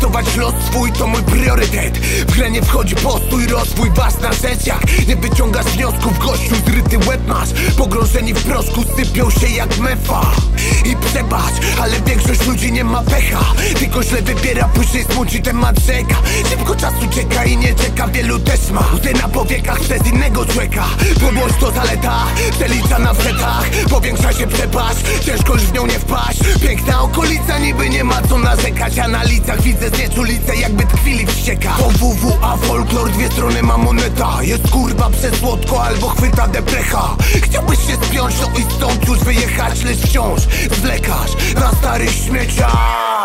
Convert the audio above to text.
Ratować los swój to mój priorytet. W grę nie wchodzi postój, rozwój, ważna rzecz. Jak nie wyciągasz wniosków, gościu, zryty łeb masz. Pogrążeni w proszku sypią się jak mefa. I przebacz, ale większość ludzi nie ma pecha, tylko źle wybiera, później smuci temat rzeka. Szybko czas ucieka i nie czeka, wielu też ma łzy na powiekach przez innego człowieka. Podłość to zaleta, przelicza na wsetach. Powiększa się przepaść, ciężko już w nią nie wpaść. Piękna okolica, niby nie ma co narzekać, a na licach widzę znieczulicę, jakby tkwili w ściekach. To WWA folklor, dwie strony ma moneta. Jest kurwa przesłodko albo chwyta deprecha. Chciałbyś się spiąć, no i stąd już wyjechać, lecz wciąż zwlekasz na starych śmieciach.